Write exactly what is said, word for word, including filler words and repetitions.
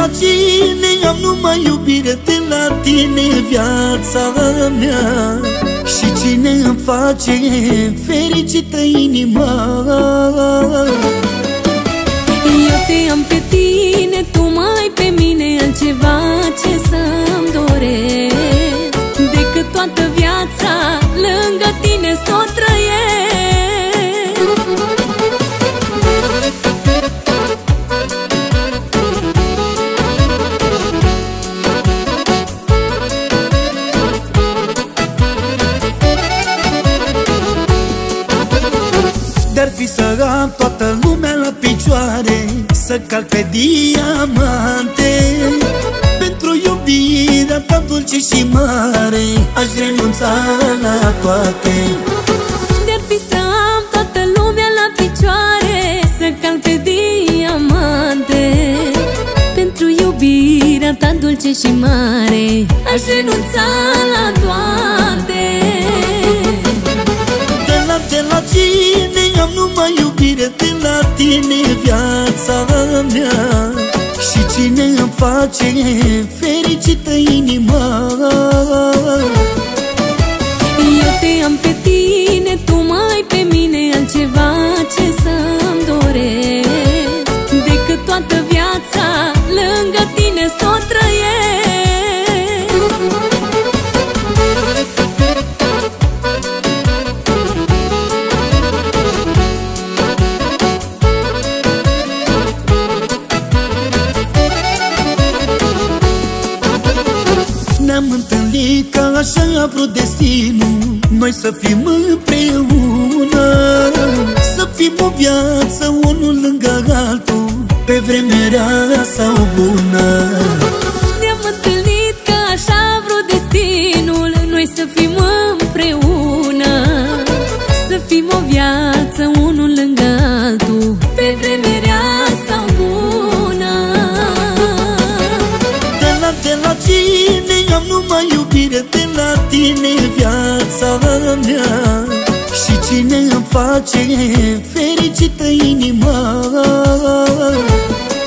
la cine am numai iubire de la tine, viața mea. Și cine îmi face fericită inima. Eu te am pe tine, tu mai pe mine, altceva ce să-mi doresc decât toată viața lângă tine s-o trăiesc. De-ar fi să am toată lumea la picioare, să calc pe diamante, pentru iubirea ta dulce și mare aș renunța la toate. De-ar fi să am toată lumea la picioare, să calc pe diamante, pentru iubirea ta dulce și mare aș renunța la toate. De la cine am numai iubire de la tine, viața mea. Și cine îmi face fericită inima. Eu te am pe tine, tu mai pe mine, altceva ce să-mi doresc decât toată viața lângă tine s-o trăiesc. Ne-am întâlnit că așa a vrut destinul, noi să fim împreună, să fim o viață unul lângă altul, pe vremea sau bună. Ne-am întâlnit că așa a vrut destinul, noi să fim împreună, să fim o viață unul lângă altul, pe vremea sau bună. De la, de la cine am numai iubire de la tine, viața mea. Și cine îmi face fericită inima.